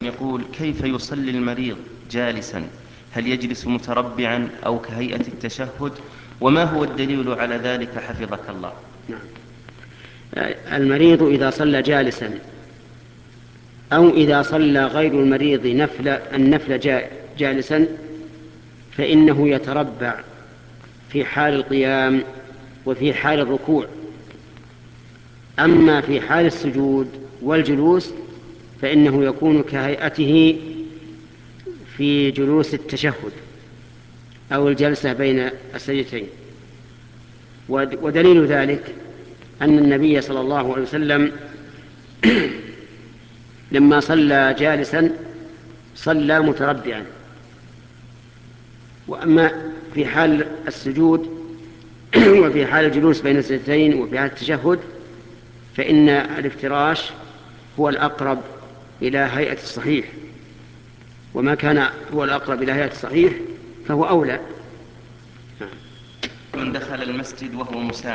يقول: كيف يصلي المريض جالسا؟ هل يجلس متربعا أو كهيئة التشهد؟ وما هو الدليل على ذلك حفظك الله؟ نعم. المريض إذا صلى جالسا أو إذا صلى غير المريض النفل جالسا فإنه يتربع في حال القيام وفي حال الركوع. أما في حال السجود والجلوس فإنه يكون كهيئته في جلوس التشهد أو الجلسة بين السجدتين. ودليل ذلك أن النبي صلى الله عليه وسلم لما صلى جالسا صلى متربعا. وأما في حال السجود وفي حال الجلوس بين السجدتين وفي حال التشهد فإن الافتراش هو الأقرب إلى هيئة الصحيح، وما كان هو الأقرب إلى هيئة الصحيح فهو أولى. من دخل المسجد وهو مسافر